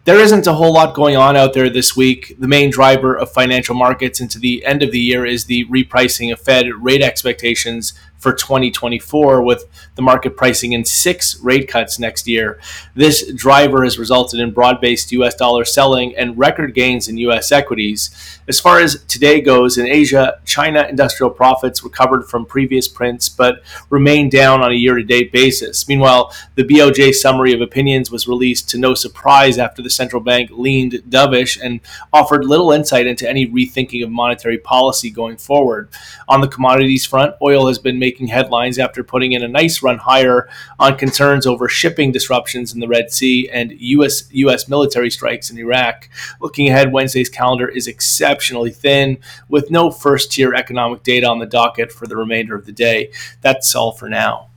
There isn't a whole lot going on out there this week. The main driver of financial markets into the end of the year is the repricing of Fed rate expectations for 2024, with the market pricing in 6 rate cuts next year. This driver has resulted in broad based US dollar selling and record gains in US equities. As far as today goes, in Asia, China industrial profits recovered from previous prints but remain down on a year to date basis. Meanwhile, the BOJ summary of opinions was released to no surprise after the central bank leaned dovish and offered little insight into any rethinking of monetary policy going forward. On the commodities front, oil has been making headlines after putting in a nice run higher on concerns over shipping disruptions in the Red Sea and U.S. military strikes in Iraq. Looking ahead, Wednesday's calendar is exceptionally thin, with no first-tier economic data on the docket for the remainder of the day. That's all for now.